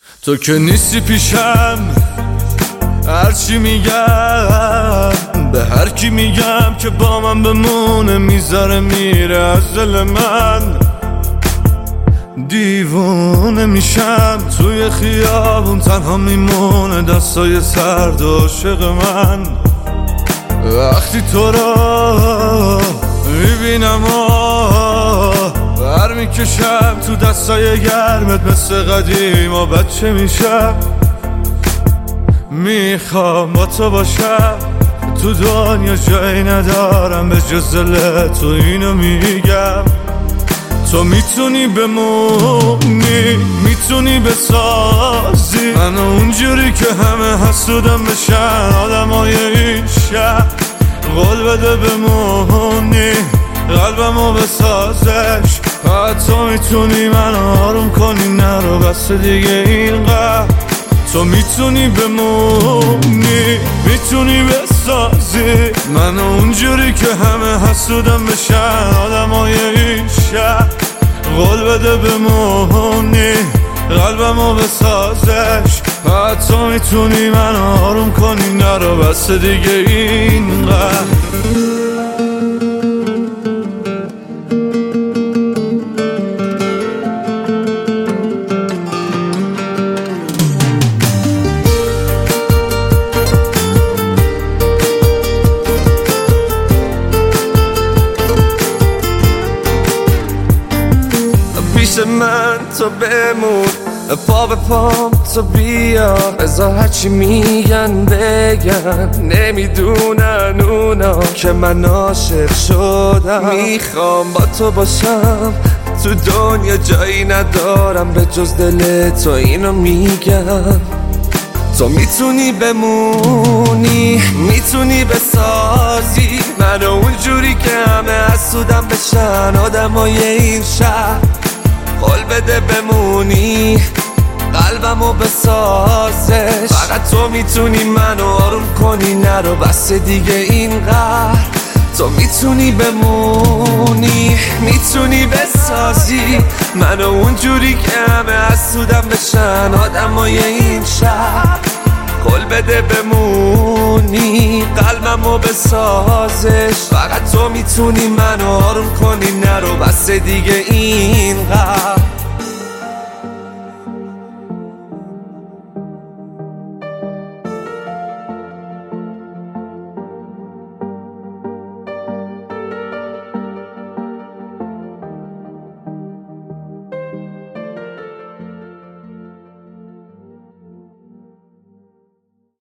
تو که نیستی پیشم، هرچی میگم به هر کی میگم که با من بمونه میذاره میره از دل من. دیوونه میشم توی خیابون تنها میمونه دستای سرد عاشق من. وقتی تو رو میبینم بر میکشم تو دستای گرمت مثل قدیم و بچه میشم. میخوام با تو باشم، تو دنیا جایی ندارم به جز دل تو، اینو میگم. تو میتونی بمونی، میتونی بسازی منو اونجوری که همه حسودم بشن آدمای این شهر. قول بده بمونی، قلبمو بسازش. تو میتونی منو آروم کنی، نرو بس دیگه اینقدر. تو میتونی بمونی، میتونی بسازی منو اونجوری که همه حسودم بشن آدمای این شهر. قول بده بمونی، قلبمو بسازش. تو میتونی منو آروم کنی، نرو بس دیگه اینقدر. پیش من تو بمون، پا به پام تو بیا، بذار هرچی میگن بگن. نمیدونن اونا که من عاشق شدم. میخوام با تو باشم، تو دنیا جایی ندارم به جز دل تو، اینو میگم. تو میتونی بمونی، میتونی بسازی منو اونجوری که همه حسودم بشن آدمای این شهر. قول بده بمونی، قلبمو بسازش. فقط تو میتونی منو آروم کنی، نرو بس دیگه اینقدر. تو میتونی بمونی، میتونی بسازی منو اونجوری که همه حسودم بشن آدمای این شهر. قول بده بمونی، قلبمو بسازش. فقط تو میتونی منو آروم کنی، نرو بس دیگه اینقدر.